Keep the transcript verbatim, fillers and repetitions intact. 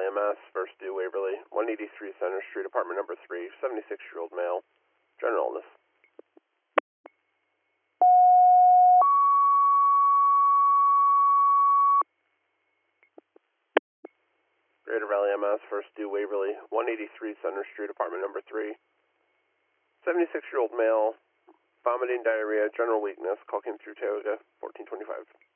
M S, first due Waverly, one eighty-three Center Street, apartment number three, seventy-six-year-old male, general illness. Greater Valley M S, first due Waverly, one eighty-three Center Street, apartment number three, seventy-six-year-old male, vomiting, diarrhea, general weakness, call came through Tioga, fourteen twenty-five.